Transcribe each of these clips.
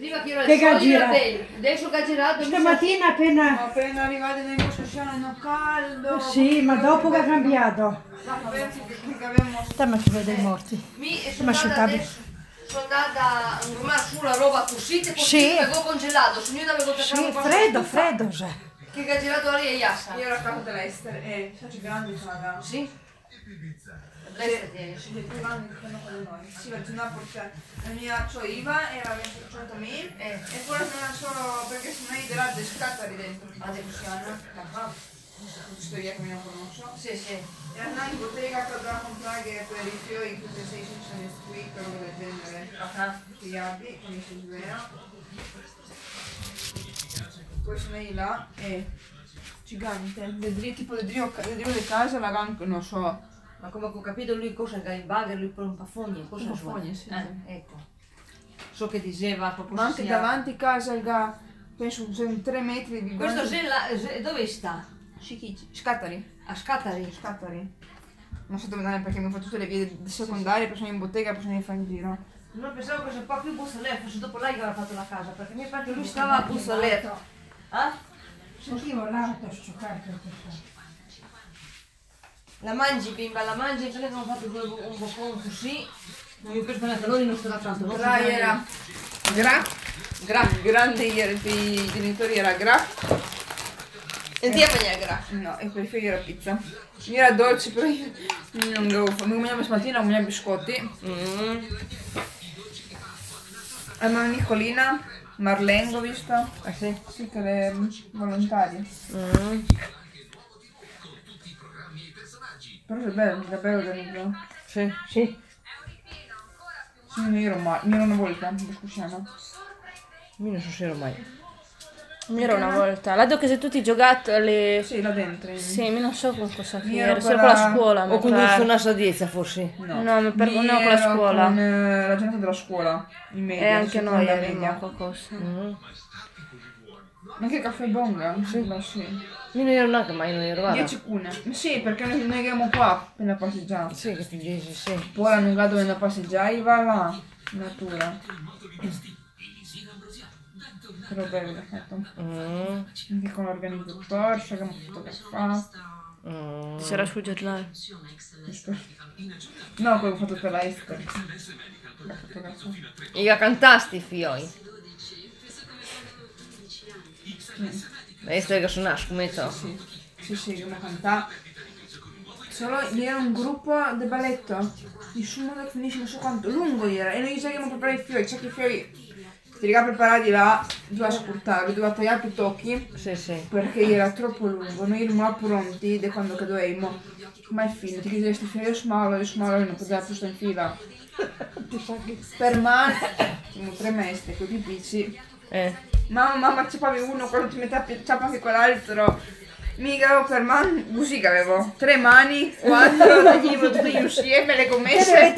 Prima che era Che il sole era gira. bello, adesso che ha girato Stamattina Appena arrivate nel posto c'erano caldo. Sì, ma dopo che ha cambiato. Ma pensi che abbiamo... Stiamo ci vede i morti. sono andata adesso, sono andata a urmare su la roba così, e poi Sì. avevo congelato, se io avevo Sì, freddo, cioè. Che ha girato lì e Yassa. Io ero a casa dell'Ester, c'è grandi sono Sì? Sì, più grandi che fanno con noi. Sì, perché una portata. La mia IVA era 20% e poi non solo perché se noi della descata lì dentro. Giusto io che mi non conosco. Sì, sì. E andai in bottega per andare a comprare per i fiori tutte le 600 qui, per roba del genere. Fiati, con i Silvera. Poi sono lì là e gigante, tipo le drio di casa la ganco, non so. Ma come ho capito lui cosa che in bagger, lui per un pafogne, cosa Un sua? pafogne, sì. Ecco. So che diceva proprio Ma anche sia... davanti casa, penso sono 3 metri di Questo dove sta? Scattari. A Scatari. Scattari. Non so dove andare perché mi ho fatto tutte le vie secondarie, poi sono in bottega, poi sono in fare in giro. Non pensavo che fosse un po' più Bussoler, forse dopo lei che aveva fatto la casa, perché mi pare che lui stava a Bussoler. Sentivo l'auto scioccare questo. La mangi bimba, la mangi, perché abbiamo fatto un boccone così. Non mi penso neanche loro non sarà tanto. Non Là era grande ieri, per i genitori era gra. E ti è gra. No, e per i figli era pizza. Io era dolce, però io non devo fare. Mi mangiavo stamattina, mi mangiavo biscotti. E una Nicolina, Marlengo, visto? Sì. Sì, che le volontarie. Però è bello organizzato. Sì. Sì. Sì, mi ero una volta, discussione. Io non so se ero mai. Era una volta. Là dove siete tutti giocati alle... Sì, là dentro. Sì, mi non so con cosa che Io ero era, solo quella- con la scuola. mi O con pare. una sadiezza forse. No, mi pare Mi no, con la ero scuola. Con la gente della scuola, in media. E anche noi seconda avevamo media. qualcosa. Ma che caffè bonga? Sì. Sì. Io non ero neanche mai, non ero guarda. 10 cune. Sì, perché noi eravamo qua per passeggiare. Sì, che ti dici, sì. Poi hanno dato dove passeggiare, va là, natura. Però bello l'ha fatto. Anche con l'organizzatore, ci abbiamo fotografato. Ti sarà sfuggito là. No, quello fatto per la Esther. Io cantasti, fioi. Questo è che sono scommetto. Sì, che mi cantava. Solo era un gruppo di balletto. Nessuno da finisce, non so quanto lungo era. E noi sappiamo preparare i fiori. C'è che i fiori ti riga preparati là, doveva scurtarli, doveva tagliare più tocchi. Sì. Perché era troppo lungo. Noi eravamo là pronti da quando che dovevamo. Ma è fine, ti chiedi questi fiori smalo non poteva più stare in fila. Per me, siamo 3 mesti, così picci. Mamma c'avevi uno, quando ti metteva ciappa anche quell'altro. Mica per me, così che avevo 3 mani, 4, tagliavo tutti insieme le commesse.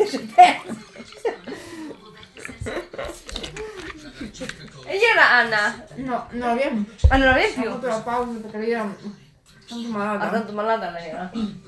E io era Anna. No, non abbiamo. Ah, non avevi Ho più? fatto la pausa perché lei era tanto Ah, malata. tanto malata lei era.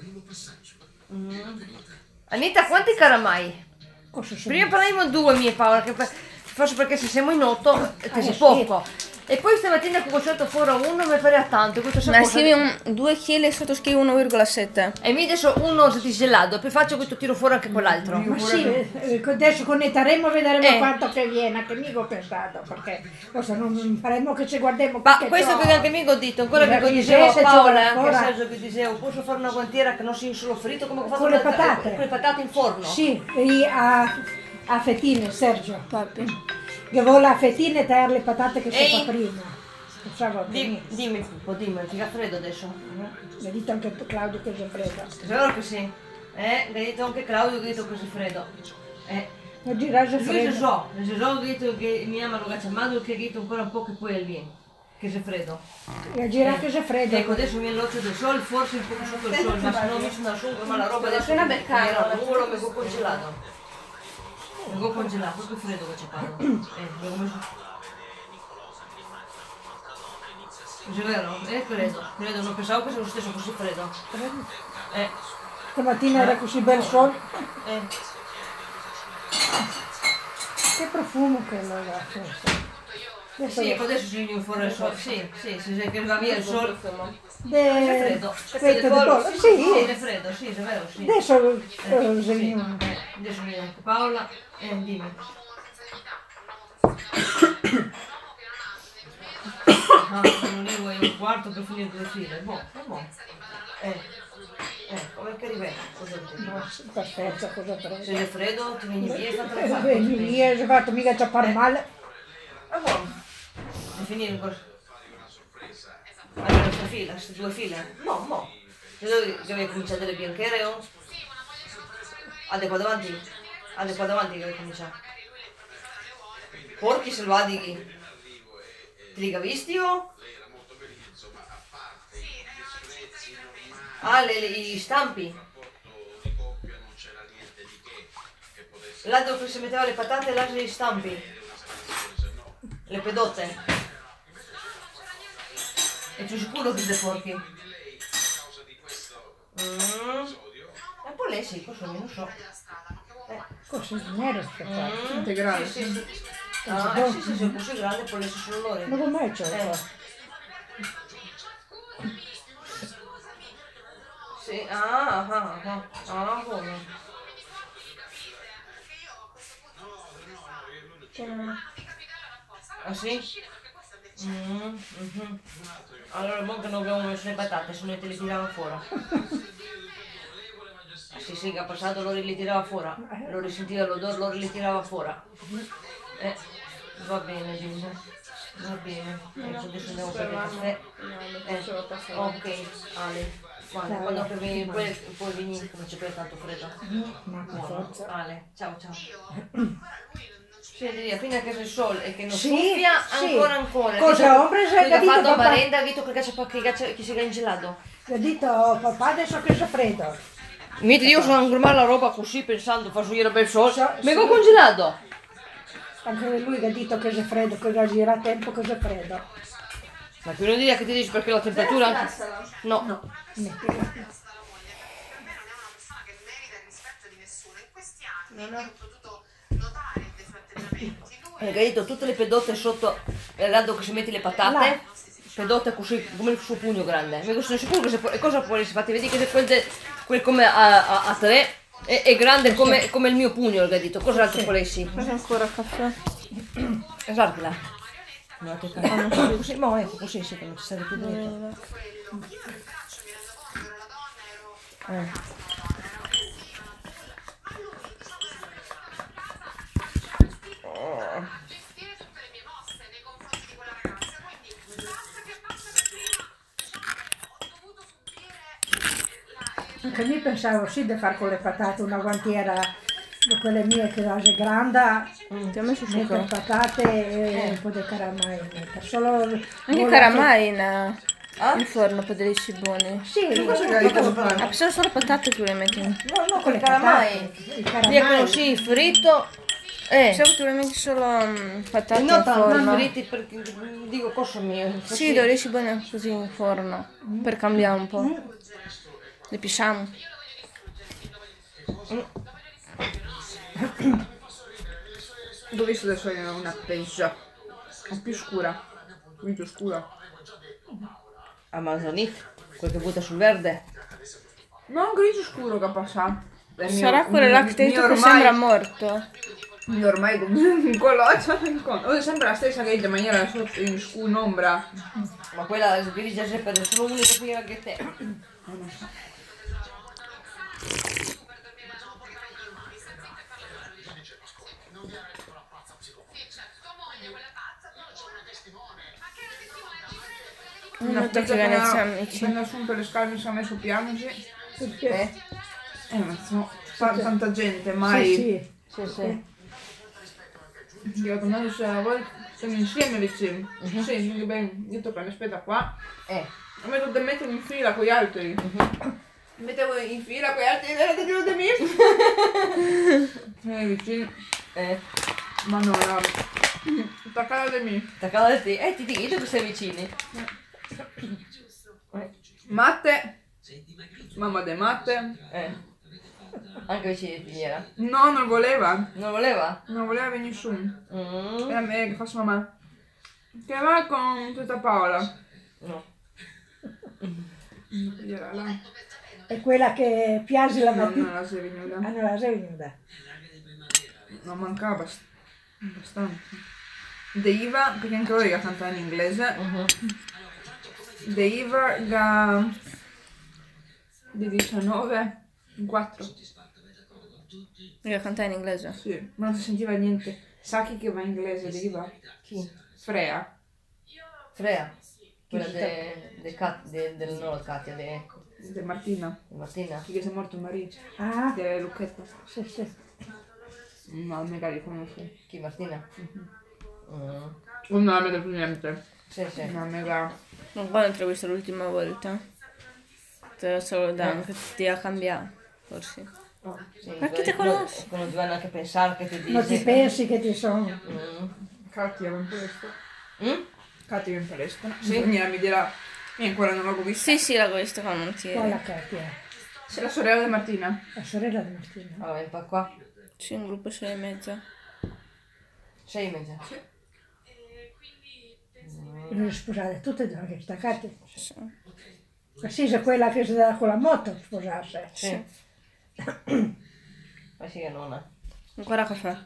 Anita, quanti caramai? Prima parlavamo 2 mie Paola, che forse perché se siamo in 8 che sei poco. E poi stamattina che ho certo fuori uno mi pareva tanto. Questo Ma scrivi 2 kg e sotto scrivi 1,7. E mi adesso uno se ti gelato, poi faccio questo tiro fuori anche quell'altro. Ma sì, adesso connetteremo e vedremo quanto che viene, che mica ho pensato, perché cosa non faremo che ci guardiamo. Ma questo che anche mi ho detto, ancora che dicevo a Paola, anche Sergio che dicevo, posso fare una guantiera che non sia solo fritto come ho fatto Con le patate. con le patate in forno? Sì, a fettine, Sergio. Papi. Che vuole a fettine e tagliare le patate che si fa prima. Dimmi Pippo, dimmi, ti fa freddo adesso? Mi ha detto anche Claudio che si freddo. Spero che sì. Mi ha detto anche Claudio che ha detto che si freddo. Non girare Lui freddo. Gesù ha detto che mi ama lo chiamato che ha detto ancora un po' che poi è lì. Che si freddo. La gira che si freddo. Ecco, adesso mi alloccio del sole, forse un po' sotto il sole, ma se non mi sono asciugo, ma la roba adesso Appena beccare. mi ho congelato. Mi ho congelato, proprio freddo che c'è Paolo. Mi ho messo... È vero? Credo, non pensavo che sia lo stesso così freddo. Stamattina era così bel sole. Eh. Che profumo quello ragazzi. Adesso Sì, adesso ci viene fuori il sole. Sì, che va via il sole. È de... freddo. Petto di pollo. Sì, Sì, è freddo, sì, è vero, sì. adesso Sì, sveniamo. adesso viene anche Paola. Dimmi. Sono lì vuoi un quarto per finire 2 file. Boh, è buono. Come che arriva? Cosa ti Perfetto, cosa Se prendo? è freddo ti vieni via e fate la Vieni via, hai fatto mica ci fare male. È buono. E finire in cosa? Allora questa fila, queste 2 file? No, mo. Devi cominciare dalle bianchere o? Ade qua davanti? Ade qua davanti che devi cominciare. Porchi selvatichi. Te li visti o? Ah, gli stampi. Là dove si metteva le patate, là gli stampi. Le pedote. E tu sicuro che sei porchi? Un po' lei sì, cosa non so. Cosa nero sto qua? Integrale. Sì. Ah, sì, è così grande, poi le sono loro. Ma com'è c'è qua? Sì, come? Ah sì? Allora, mo che non abbiamo messo le patate, se noi te le tiravamo fuori. Sì, che ha passato loro li tirava fuori. Loro sentiva l'odore, loro li tirava fuori. Va bene, Giulia. Va bene. Adesso andiamo per il caffè. Ok, Ale. Quando che vieni, poi vieni, come c'è per tanto freddo. Buono. Ale, ciao. Scendi, fino a che c'è il sole e che non soffia ancora. Cosa ho preso? Che ha Ho fatto detto merenda, ha detto che si è gelato. Ho detto papà adesso che c'è freddo. Mentre io sono a ingomare la roba così pensando faccio io bel sole. Mi Sì. ho congelato. Anche lui che ha detto che c'è freddo, che già gira a tempo che c'è freddo. Ma più non dire che ti dici perché la temperatura. No. Hai capito? Tutte le pedotte sotto il rado che si metti le patate. Pedotte così come il suo pugno grande. Mi sono sicuro che se cosa può essere? Fate vedere che se quel come a 3 è grande come il mio pugno, il gadito. Cos'altro può essere? C'è ancora caffè? Esatto là. No, te cazzo. Così, ma ecco così sì che non ci serve più dentro. Anche io pensavo sì di fare con le patate una guantiera di quelle mie che la grande, Ti ho messo mettere sopra. patate e un po' di caramai. Solo Anche caramai in forno per dei buoni. Sì, Sono solo patate che le metti in. No, con le caramai. I Via caramai. così, fritto. Pensavo che tu le metti solo patate in Non forno. fritti perché dico cosa mio. Sì, le riesci buone così in forno. Per cambiare un po'. Le pisciamo. Ho visto adesso è una pescia. È più scura. Più scura. Amazonite, quel che butta sul verde. No, un grigio scuro che passa. Sarà quello là che ti ho detto che sembra morto. Ormai un coloccio. Sembra la stessa grigia maniera sotto in un'ombra. Ma quella grigia c'è per solo l'unica fiera che te. Una Perché Venezia amici. Quando sono per le scale mi sono messo piano, sì. Perché? Ma sono tanta gente, mai. Sì. Io tornato a voi siamo insieme vicini. Sì, quindi bene, io tocco mi aspetta qua. Mi metto da mettere in fila con gli altri. Mi mettevo in fila con gli altri ed era di me. Vicini. Ma no, era attaccata di me. Attaccata da te. Ti dico che sei vicini. Matte. Mamma de Matte. Anche vicini di Piniera. No, non voleva. Non voleva? Non voleva venire nessuno. Era me che faccio mamma. Che va con tutta Paola. No. Era là. È quella che piace la No, mattina. non la sei venuta. Ah, non la sei venuta. Non mancava abbastanza. Deiva, perché anche lei canta in inglese. Deiva di 19 in 4. Io cantare in inglese. Sì, ma non si sentiva niente. Sa chi che va in inglese, Deiva? Chi? Freya. Freya. Quella del no, Katia, Di Martina. di Martina. Chi che si è morto marito. Ah, Di Lucchetta. sì, sì. No, magari conosco. Chi, Martina? Non la vedo più niente. Sì, sì. No, mega. Ma quando l'ho visto l'ultima volta? Te lo solo da che ti ha cambiato, forse. Sì, Ma chi te conosce? Come dovevano anche pensare che ti dice. Non ti pensi che ti sono. Katia va in palestra. Mm? Katia va in palestra. Sì. Daniela mi dirà. Io ancora non l'ho vista. Sì, sì, l'ho visto quando non ti Quella Katia, C'è la sorella di Martina. la sorella di Martina. Allora, un po' qua. C'è un gruppo 6:30. 6:30. Le sposate tutte e due, questa Katia. Sì. Ma sì, se quella che si dà con la moto sposasse. Sì. Ma sì che non è. Ancora caffè.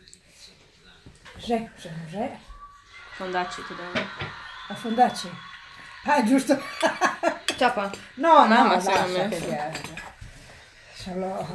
Sì, se non c'è. Fondacci ti devo. A Fondacci. Ah, giusto. Ciapa. No, No, no, ma basta secondo me. che solo...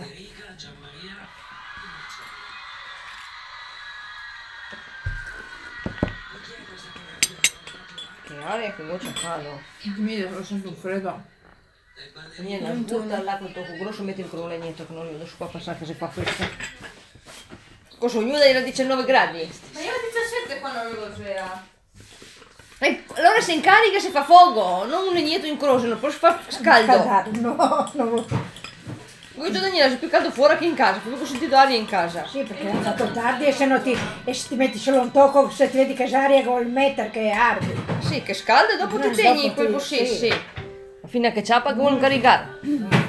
Che aria che voce fanno. Mi ho sempre un freddo. Niente, butta là quel tocco grosso, metti il crollo e niente, che non riesco qua a passare che si fa questo. Cosa ognuno era 19 gradi? Ma io ho 17 quando non lo c'era. E allora si incarica e si fa fuoco, non niente in croce, non può far scaldo. Scaldare, no, no. Voi già Daniela, c'è più caldo fuori che in casa, proprio ho sentito aria in casa. Sì, perché è fatto tardi e se no e se ti metti solo un tocco, se ti vedi che c'è aria col mettere che arde. Sì, che scalda e dopo ti tegni dopo quel ti- così, sì. sì. Fino a che ciapa che vuole caricare.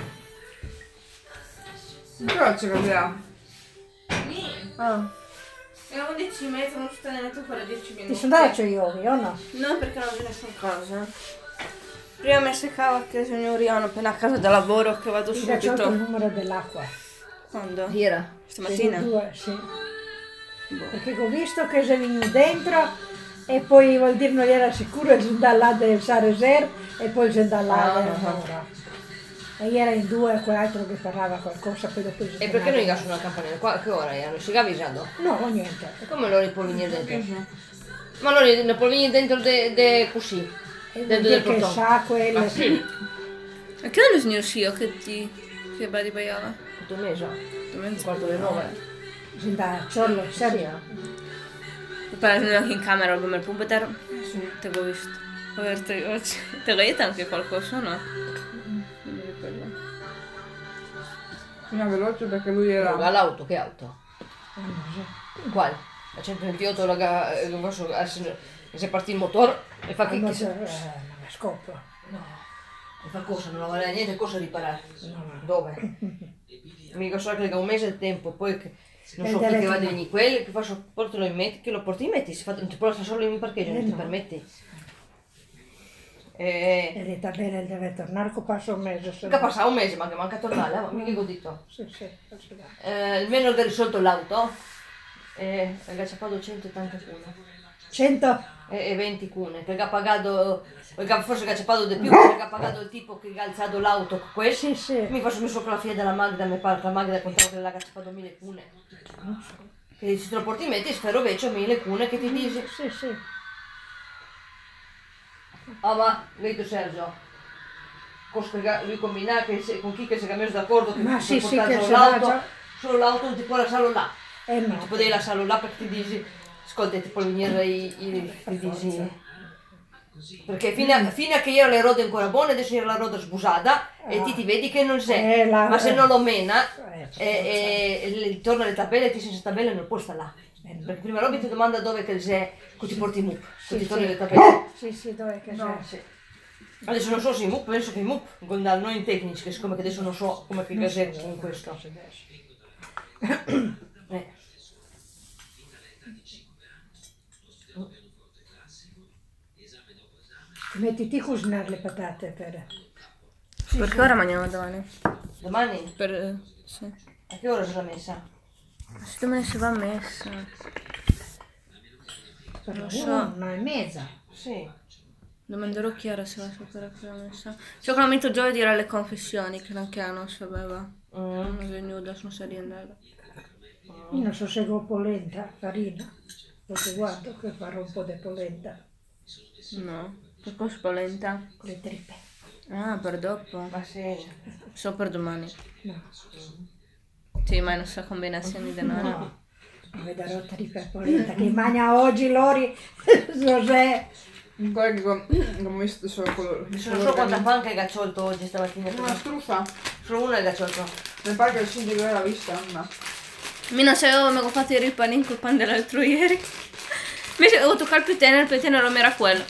Però c'è Gabriele. Ah. È 11:30, non sto neanche ancora 10 minuti. Ti sono dato io, o no? No, perché non c'è nessun cosa. Prima mi seccava che signoriano appena a casa da lavoro che vado Ti daccio il subito. numero dell'acqua. Quando? Era. Stamattina? Due, sì. Perché ho visto che sei venuto dentro e poi vuol dire non era sicuro di andare là del Sareser e poi si andava là del Mora. E era in due quell'altro che parlava qualcosa, poi dopo si E perché non gli gasano la campanella? Qua, che ora è? Non si avvisando? No, niente. E come loro può venire dentro? Ma loro non può venire dentro de così? E vuol Dentro dire del che portone? sa quello. Ma sì, E che anno è signor Scio che ti... che va di Baiala? tutto il mese. Mezzo. Quarto alle 9. Si andava a Ciorlo, Sì, serio. Poi anche in camera come il pumpetero. Sì. Te l'ho visto. Ho visto oggi. Te l'ho detto anche qualcosa, no? Non mi ricordo. Fino a veloce perché lui era. Ma l'auto, che auto? Quale? La 128 se partì il motore e fa che Ma chissà. non scopro. E fa cosa? Non aveva niente cosa riparare. Dove? Mica so che un mese di tempo, poi che non so che va a venire quelli che faccio, portalo in metti, che lo porti in metti, si fa, non ti porta solo in parcheggio, non ti permetti. E le tabelle deve tornare che passa un mese. Che passa un mese, ma che manca tornare, ma mica godito. Sì, sì, sì. Almeno che hai risolto l'auto, e ha pagato 180 cune. 100? E 20 cune, che ha pagato, forse che ha pagato di più, perché ha pagato il tipo che ha alzato l'auto con questo. Sì, sì. Mi faccio messo con la figlia della Magda, mi pare che la Magda contava che l'ha pagato 1000 cune. Che se te lo porti in metti, spero vecchio 1000 cune che ti dice. Sì, sì. Ah ma, vedo Sergio, lui combina con chi che si è messo d'accordo che Ma ti sì, può sì, portare che solo se l'auto, va già. solo l'auto non ti può lasciarlo là. No. Non ti può lasciarlo là perché ti dici, ascolta, ti può venire ti dici. Perché fino a che io le rode ancora buone, adesso io la roda sbusata e ti vedi che non c'è. Ma se non lo mena e torna alle tabelle, ti senza tabelle non puoi stare là. Perché prima Robby ti domanda dove che c'è, che ti porti i MUP, che ti torni le tabelle. Sì, sì, dove che No. c'è? Sì. Adesso non so se i MUP, penso che i MUP, noi in tecnici, che siccome che adesso non so come che c'è con questo. Mettiti a cucinare le patate per... Perché ora mangiamo domani? Domani? Sì. A che ora sarà messa? Se domani si va messa. per Lo so. 1:30. Sì. Domanderò Chiara se va a sapere che l'ha messa. Sicuramente giovedì era le confessioni, che anche non sapeva. Non è venuta, non sa di andare. Io non so se ho polenta, farina. Perché guardo che farò un po' di polenta. No, per cosa spolenta? Con le tripe. Ah, per dopo. Ma sì. So per domani. No. Sì, ma non so combinazioni di noi. No. Mi darò tripe e polenta. Che mangia oggi Lori. José. Ancora che ho visto solo quello. Non so quanta panca hai gacciolto oggi stamattina. Una strufa. Solo una hai gacciolto. Mi pare che il sindaco l'ha vista, Anna. Mi non sapevo come ho fatto ieri il panino col pan dell'altro ieri. Invece avevo toccato il tenero non era quello.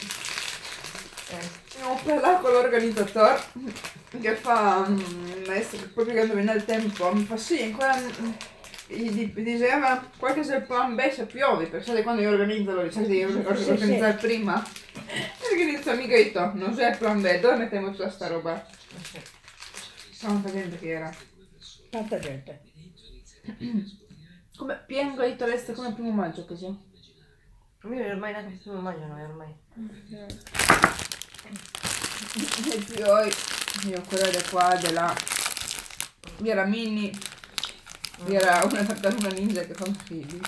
Ho parlato con l'organizzatore che fa, proprio quando viene il tempo, mi fa sì, ancora gli diceva qualche se il plan B se piove, perché sai quando io organizzo lo dicevo di organizzare prima. Perché inizio amico e detto, non c'è il plan B, dove mettiamo tutta sta roba? Tanta gente che era. Tanta gente. Come piengo e l'est come il 1 maggio così. Io ormai neanche più non mangio noi ormai. E poi io quella di qua, di là. Vi era Minnie, vi era una tartaruga ninja che fa figli.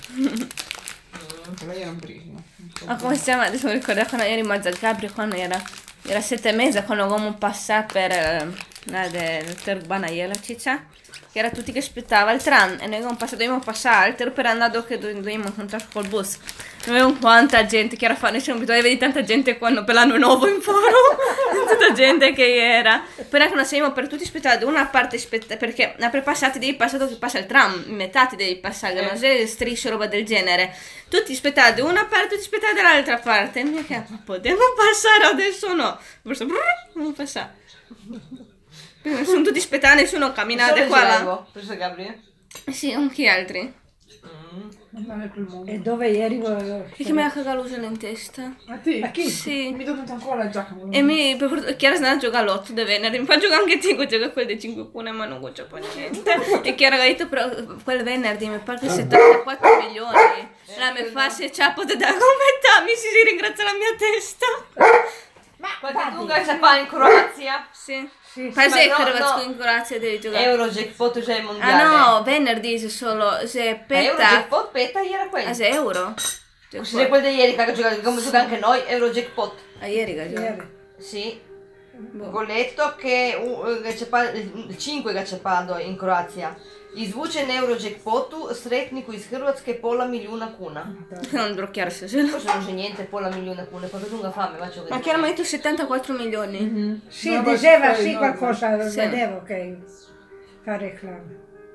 Ma io era un prisma. Ma come si chiama? Adesso mi ricordo quando ero in mezzo al Capri, quando era 7 mesi, quando avevamo passato per la del Terbana la ciccia, che era tutti che aspettava il tram e noi dovevamo passare altro per andare dove dovevamo incontrare col bus. Avevamo quanta gente che era fa, noi siamo abituati a vedere tanta gente quando per l'anno nuovo in foro, tutta gente che era. Poi anche non sapevamo per tutti aspettare da una parte, perché per passare devi passare dove passa il tram, in metà ti devi passare, non c'è strisce o roba del genere. Tutti aspettare da una parte, tutti aspettare dall'altra parte. E noi che potevo passare adesso no, forse non passare. Sono tutti aspettati, nessuno camminate qua là. Preso Gabriele? Sì, anche altri. Non è più il mondo. E dove ieri volevo... Perché mi ha cagato l'uso in testa. A te? A chi? Sì. Mi do ancora la giacca. E mi Chiara sta andando a giocare all'otto di venerdì, mi fa giocare anche 5, gioca quel dei 5 pune ma non c'è poi niente. E Chiara ha detto però quel venerdì mi pare che 74 milioni. La mi fa se c'ha potete dare metà, mi si ringrazia la mia testa. Qualche dunga c'è qua in Croazia? Sì. Sì, Poi se ma no, Hrvatsko no. in Croazia devi giocare. Eurojackpot c'è il mondiale. Ah no, venerdì se solo, se peta. Eurojackpot peta ieri era quello. Ah, se euro? Se è quello di ieri che ha giocato, come gioca anche noi, Eurojackpot. Ah, ieri che gioca. ieri. Sì. Goletto che il 5 ga će pado in Croacija. Izvučen Eurojackpotu sretniku iz Hrvatske pola milijuna kuna. Non blocchiare se se Cosa non c'è niente, pola milijuna kuna, proprio lunga fame, faccio Ma Chiara mi ha detto 74 milioni. Sì, No, diceva poi sì no, qualcosa, sì. vedevo che fa reclama.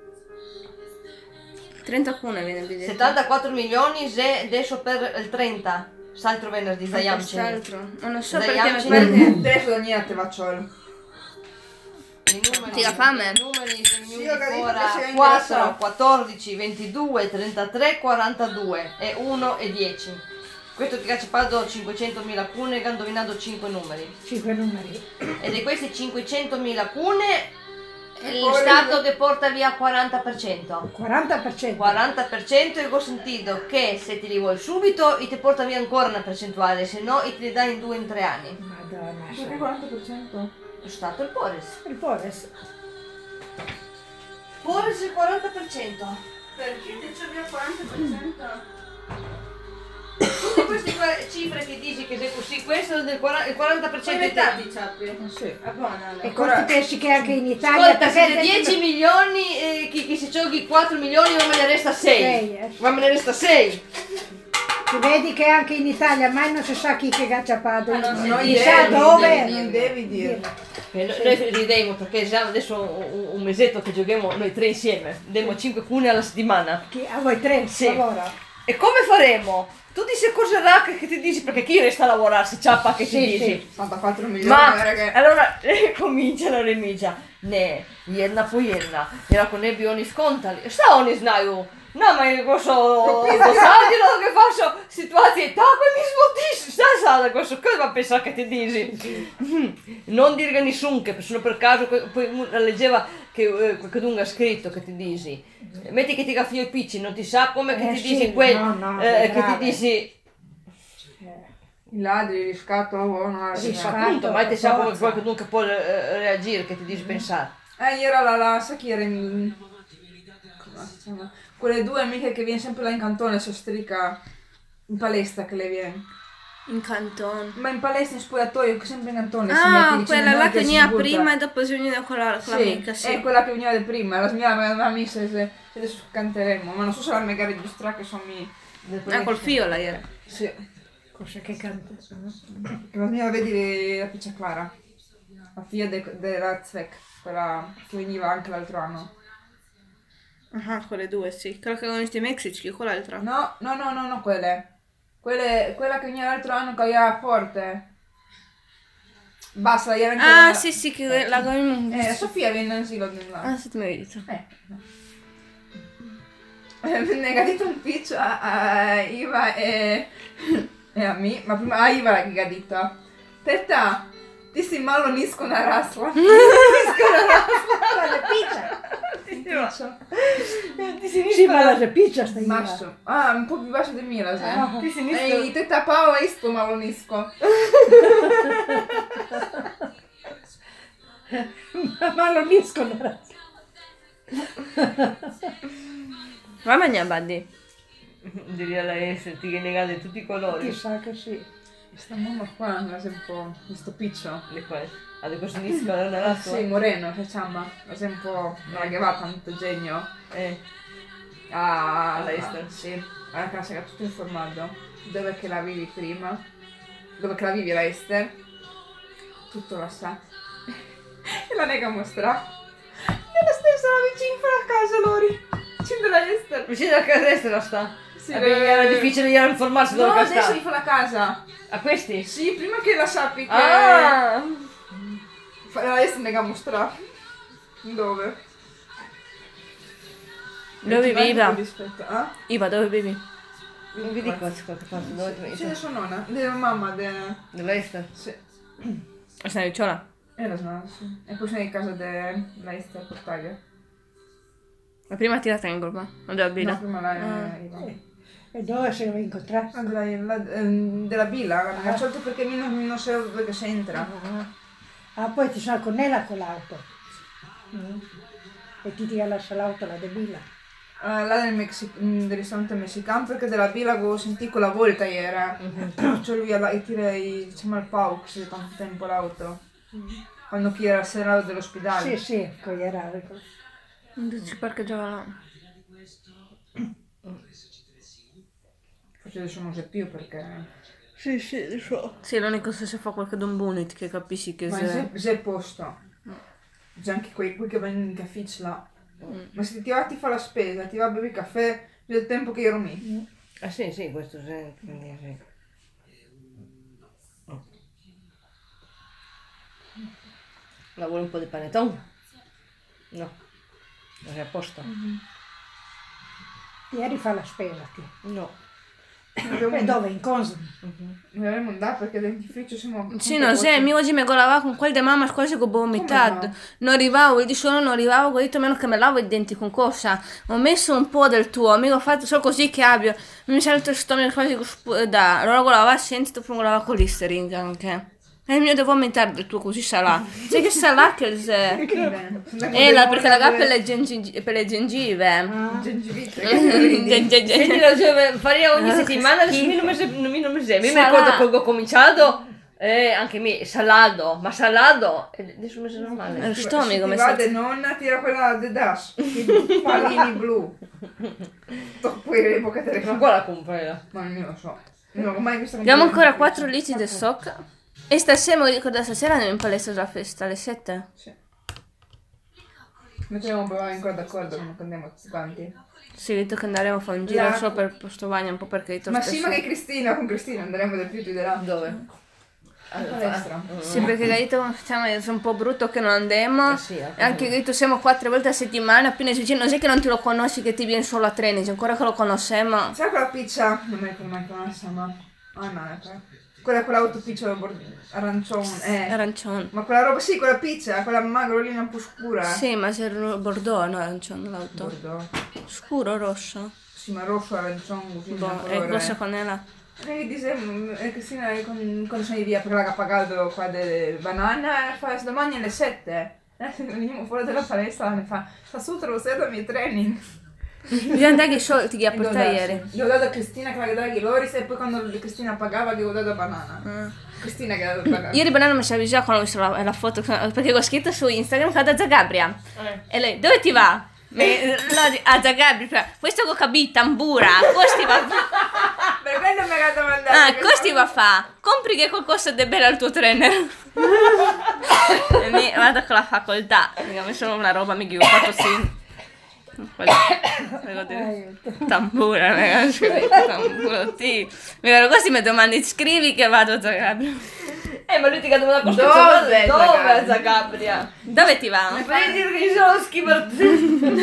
30 kuna viene detto. 74 milioni se adesso per il 30. Saltro venerdì, zajamčeni. Quest'altro. Ma non so Dai, perché mi Amci. pare che... Adesso da niente faccio. I numeri, Ti dà fame? I numeri sono Sì, ho capito ora che sei 4, ingessato. 14, 22, 33, 42 e 1 e 10. Questo ti ha pagato 500.000 cune che ha indovinato 5 numeri. 5 numeri. E di questi 500.000 cune il poi- Stato che porta via 40%. 40%. 40% e ho sentito che se te li vuoi subito ti porta via ancora una percentuale, se no te li dai in 2 in 3 anni. Madonna. Perché 40%? Lo Stato è il Pores. Il Pores. Pores il 40%. Perché ti c'è via 40%? Tutte queste cifre che dici che sei così, questo del il 40% di te. di ciappi. Sì. Ah, buona. E come ti pensi che anche in Italia... Ascolta, se dei 10 milioni, chi si giochi 4 milioni, ma me ne resta 6. Sei, Ma me ne resta 6. Ti vedi che anche in Italia mai non si sa chi che gacciapato. non si sa dove. Non devi dire. Noi ridemo perché siamo adesso un mesetto che giochiamo noi 3 insieme. Diamo 5 cune alla settimana. A voi 3, Sì. lavora. E come faremo? Tutti se cose racche che ti dici, perché chi resta a lavorare si ciappa che ti Sì, dici? sì. 84 milioni, Ma che... allora comincia la remigia. Ne, jedna po jedna. Jer ako ne bi oni skontali, šta oni znaju? Nama je došao dosadilo da faccio situacije tako i mi smo otišli, šta sad? da questo cosa va a pensare che ti dici? Non dire a nessuno che solo per caso poi leggeva che qualcuno ha scritto che ti dici. Metti che ti gaffio i picci, non ti sa come che ti sì, dici quel no, che ti grave. dici. I ladri, il riscatto, no, Riscatto. Appunto, ma ti sa come forza. qualcuno che può reagire, che ti dici pensare. era sai chi era in... come si chiama? Quelle due amiche che viene sempre là in cantone, Sostrica, in palestra che le viene. In canton. Ma in palestra, in spogliatoio, che sempre in cantone si Ah, mette vicino quella a noi là che si veniva butta. prima e dopo si univa con l'amica, sì. È quella che veniva di prima, la mia amica se adesso canteremo, ma non so se la mega registrata che sono mi... Ah, col fiola era. Sì. Cosa che canta? La mia vedi la Piccia Clara, la figlia della Zweck, quella che veniva anche l'altro anno. Ah, quelle due, sì. Quella che avevano i Mexici, quell'altra. No, quelle. Quella che veniva l'altro anno che aveva forte. Basta, era anche Ah, sì, che la Sofia viene in asilo di là. Ah, sì, ti mi hai detto. Ne ha detto un piccio a Iva e a me, ma prima a Iva che ha detto Teta, ti si malo nisko narasla. Sì, ma la repiccia sta in Mašo. Un po' più basso di Mila, Ah. Ti si nisko. I teta Paola isto malo nisko. Ma lo niscono. Va a mangiare, Buddy. Devi alla essere, ti negate tutti i colori. Chissà che sì. Questa mamma qua è un po' questo piccio. Le quali? Adesso nisko non era Sì, Moreno, facciamo. È un po' non aveva tanto genio. All'estero. Sì, alla casa che ha tutto informato. Dove che la vivi prima? Dove che la vivi la Esther? Tutto lo sa. E la nega mostra. E la stessa la vicino a casa Lori. Vicino della Esther. Vicino alla casa estera sta. Sì, Era difficile di informarsi No, dove adesso sta. gli fa la casa. A questi? Sì, prima che la sappi che... Ah! La Esther nega mostra. Dove? Dove viva? Ah? Iva, dove vivi? Non vi dico qualche parte dove Sì, sua nonna, della mamma, dell'estero. sì, A San Ricciola. era snata, sì. E poi sono in casa dell'Ester Portaglio. La prima tirata in gomma, non della No, Bila. prima la E dove se lo incontrare? della Bila, ma soltanto perché non so dove si entra. Ah, poi ti sono con ella con l'auto. E ti lascia l'auto la debilla. Là del ristorante messicano, perché della Bila avevo sentito quella volta ieri. Cioè lui tira diciamo al Pau, che si tanto tempo l'auto. Quando chi era serrato dell'ospedale. Sì, con gli erari. Non si parcheggiava là. Forse adesso non c'è più perché... Sì, lo so. Sì, l'unico se si fa qualche bunit che capisci che Ma se... c'è posto. C'è anche qui che vengono in caffè là. Ma se ti va ti fa la spesa, ti va a bere il caffè del tempo che ero lì. Ah sì, questo sì. Quindi, sì. La vuole un po' di panettone? No. Non è a posto? Ieri fa la spesa qui. No. E dove? In Consum? Non avremmo andato perché dall'edificio siamo... Sì, non sé, mio oggi mi golava con quel di mamma quasi che ho vomitato. no? Non arrivavo, il di solo non arrivavo, ho detto meno che me lavo i denti con cosa. Ho messo un po' del tuo, amico, ho fatto solo così che abbia. Mi sento il stomaco quasi da. Allora golava senza, dopo golava con l'Listerine anche. E il mio devo vomitare del tuo così salà. Sai che salà che il... perché la gappa per le gengive. Gengivite. Senti, lo faria ogni settimana, adesso mi non mi sembra. Io mi ricordo quando ho cominciato, anche me, salato, ma salato, adesso mi sembra male. Lo stomaco mi va sta... de nonna, tira quella de Dash, i pallini blu. Poi l'epoca Ma telefono. qua la compra. Ma non lo so. Non ho mai visto Abbiamo ancora 4 litri di socca. E stasera, mi ricordo stasera andiamo in palestra alla festa alle 7. Sì. Noi siamo ancora d'accordo come andiamo tutti quanti. Sì, detto che andremo a fare un giro La- solo per Postovagna un po' perché Ma sì, ma che Cristina, con Cristina andremo del più di là. Dove? Palestra. Sì, perché Gaito facciamo è un po' brutto che non andiamo. Sì, E anche Gaito siamo 4 volte a settimana, appena si dice non sai che non ti lo conosci che ti viene solo a Trenici, ancora che lo conosciamo. Sai quella pizza? Non mi ricordo mai come si chiama. Ah no, ecco. Quell'auto piccola arancione. Arancione. Ma quella roba, sì, quella pizza, quella magrolina un po' scura. Sì, ma se bordeaux, no, arancione l'auto. Bordeaux. Scuro, rosso. Sì, ma rosso, arancione, così, Boh, un e colore. cosa con ela? E dice, Cristina, quando sono via, perché l'ha pagato qua delle banane, fa domani alle 7. Veniamo fuori dalla palestra, ne fa, sta su, te lo sei da miei training. Bisogna andare che soldi che ha portato ieri. Gli ho dato a Cristina che aveva dato i Loris e poi quando Cristina pagava gli ho dato banana. Cristina che ha dato banana. Ieri banana mi si avvisa quando ho visto la foto, perché ho scritto su Instagram che da Zagabria. E lei, dove ti va? A Zagabria, questo che ho capito, tambura, costi va Per quello mi ha domandato. Ah, costi va fa, compri che qualcosa di bello al tuo trainer. E mi vado con la facoltà, mi ha messo una roba, mi ho fatto sì. Tambura, mi ha scritto tambura, sì. Mi ero così mi domandi, scrivi che vado a Zagabria. Ma lui ti ha domandato Dove dove a Zagabria? Dove ti va? Devi dire che ci sono schifo.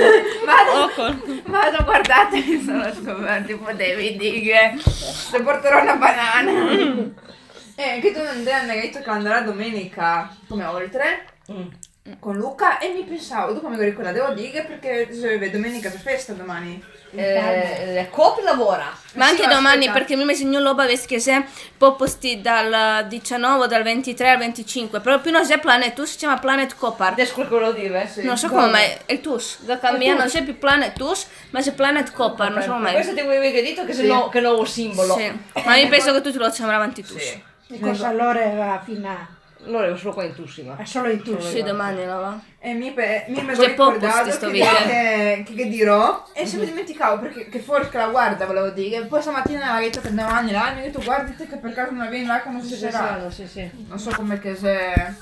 Vado, guardate, mi sono scoperti, potevi dire ti porterò una banana. Che tu Andrea mi hai detto che andrà domenica come oltre con Luca e mi pensavo, dopo mi ricordo, devo dire perché domenica per festa domani. Coop lavora. Ma anche Sì, domani aspetta. perché mi segno l'oba che se può posti dal 19, dal 23 al 25, però più non c'è Planet TUS, si chiama Planet Copar. Adesso quello dire. Sì. Non so come mai, è il TUS, da cambiare non c'è più Planet TUS, ma c'è Planet Copar, non so come mai. Questo ti avevi detto che, Sì. che nuovo simbolo. Sì, ma io penso che tutti lo chiameranno avanti TUS. Sì. E cosa allora va fino a... Allora ero solo qua in Tussima. È solo in tu. Sì, domani lo va. E mi avevo C'è poco ricordato sto che, weekend. che dirò e se mi dimenticavo perché che forse la guarda volevo dire. Poi stamattina aveva detto che domani là mi ha detto guardate che per caso non vieni là che non si sarà. Sì. Non so come che se...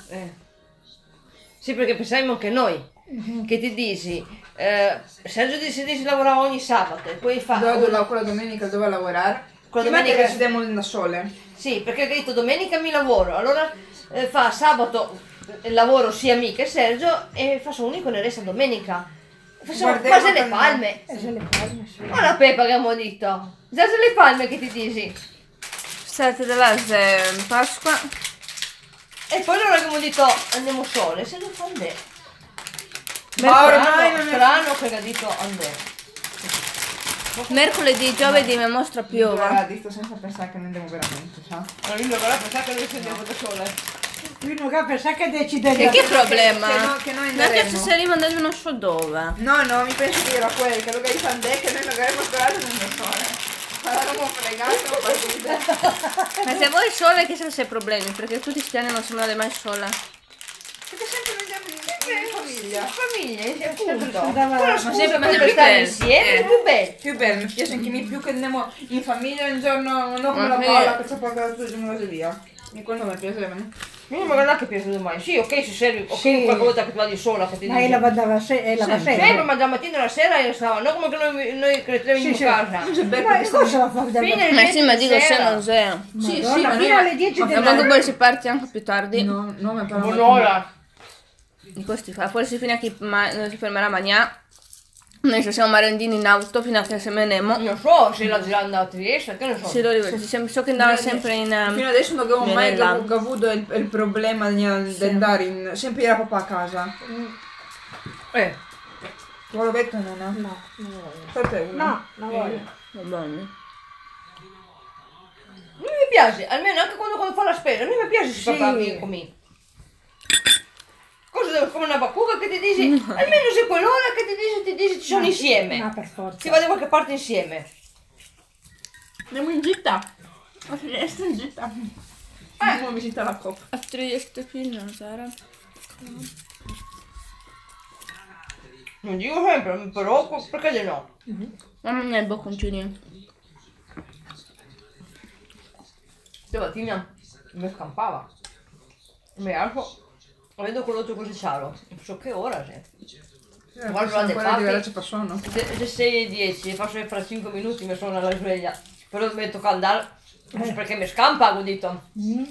Sì, perché pensavamo anche noi. Che ti dici, Sergio dice lavorare ogni sabato e poi fa... quella domenica dove lavorare. Quella Prima che domenica- decidiamo da sole. Sì, perché ha detto domenica mi lavoro, allora fa sabato lavoro sia me che Sergio e fa solo unico ne resta domenica. Facciamo Guardiamo quasi le con- palme. E se le palme, sì. Guarda Peppa che abbiamo detto. Già se le palme che ti dici. State della Pasqua. E poi allora che abbiamo detto andiamo sole, se lo fa Andè. Ma ormai non è... Strano che ha detto Andè. Mercoledì, giovedì mi mostra piove. Guarda, detto senza pensare che ne andiamo veramente, sa? Ma lui non pensare che noi scendiamo da sole. Lui non capisce che decide E che problema? Che noi Ma che andremo. ci saremo andati non so dove. No, mi penso che era quello, che lo che dice Andè che noi non avremmo sperato in un sole. Allora non mi fregato, partite. Ma se vuoi sole che sono sei problemi, perché tutti questi anni non si muove mai sola. Perché sempre noi andiamo in famiglia. Famiglia, appunto. Andava- Però ma scusa, sempre per più stare bello. insieme è più bello. Più bello, mi piace anche me più che andiamo in famiglia un giorno, non come la Ok. Paola che ci porta tutto il giorno così via. E quello mi piace bene. Io ma non è che piace domani. Sì, ok, se servi, ok, Sì. qualche volta che tu vadi sola, che ti Ma dici. ella andava Sempre, sempre. ma da mattina alla sera io stavo, non come che noi che Sì, in sì. casa. Ma cosa la fa da Fine Ma sì, ma dico se sera. non sei. Sì, Madonna, ma fino noi- alle 10 ma Ma della quando poi si parte anche più tardi. No, ma parla Buon'ora. Di questi fa, forse fino a che non si fermerà a mangiare. Noi ci siamo marendini in auto fino a che se menemo. Non so se la giranda a Trieste, che ne so. Sì, lo ricordo, so che andava sempre in... Fino adesso non abbiamo mai Nella- avuto il problema di andare in... Sempre era papà a casa. Vuoi lo detto o non? No, Per te uno. no, non voglio. Va bene. Non mi piace, almeno anche quando fa la spesa, non mi piace se Sì. papà viene con me. Cosa come una baccuga che ti dici, almeno se quell'ora che ti dici ci sono insieme. Ma per forza. Si va da qualche parte insieme. Andiamo in gita. A Trieste in gita. Andiamo a visitare la Coppa. A Trieste fino, Sara. Non dico sempre, però perché di no? Mamma mia, il bocconcino. Stamattina mi scampava. Mi alzo, vedo quell'altro così cialo. Non so che ora c'è. Guarda la Quella di De Veraccia Passono. Se 6 e 10, faccio fra 5 minuti mi suona la sveglia. Però metto caldare perché mi scampa, ho detto.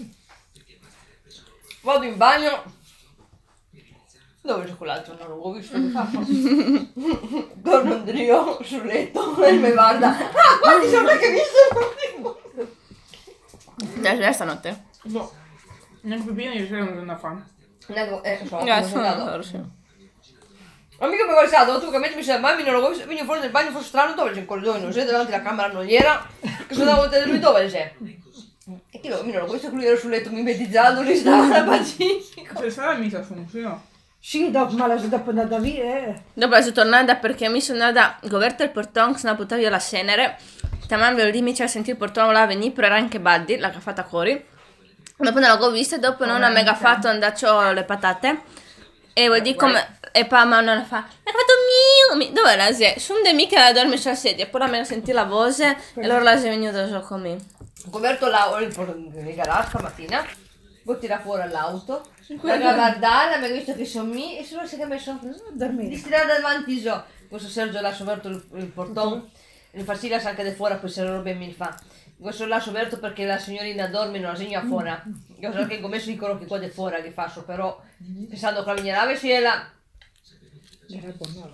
Vado in bagno. Dove c'è quell'altro? Non l'ho visto che fa. Torno Andrio sul letto e mi guarda. Ah, quanti sono che mi sono? Dai, stanotte? Boh, neanche Pepino ieri sera non è andata a fare. So, Sono andato. loro, sì. Ma mica mi è stato, tu che mi dicevi, ma non lo venuto fuori del bagno, fosse strano, dove c'è un corridoio, non c'è davanti alla camera, non era, che sono davanti a lui, dove c'è? E che non l'ho visto che lui era sul letto mimetizzato, lui stava pacifico. Cioè, sarà messa su, sì, no? Sì, dopo, ma dopo andata via, Dopo sono tornata perché mi sono andata a goverto il portone, sono buttata via la cenere. Tamam lì mi c'era sentito il portone, voleva venire, però era anche Buddy, l'ha fatta fuori. Dopo non l'ho vista, dopo non ha mega fatto, andato le patate. E vuol dire come... E poi mamma non fa... Ha fatto mio... Dove la sei? Sono dei mica la dorme sulla sedia, poi la mia sentì la voce e allora la sei venuta da con me. Ho coperto il garage stamattina, poi tira fuori l'auto, la guardare, mi ha visto che sono lì e solo se che mi sono dormire. distirata davanti io. Questo Sergio l'ha aperto il portone, il fastidio anche di fuori, poi se non roba mi fa. Questo l'ha aperto perché la signorina dorme non la segna fuori. Io so che come si dicono che qua di fuori che faccio, però pensando che la mia nave sia la... Era buono.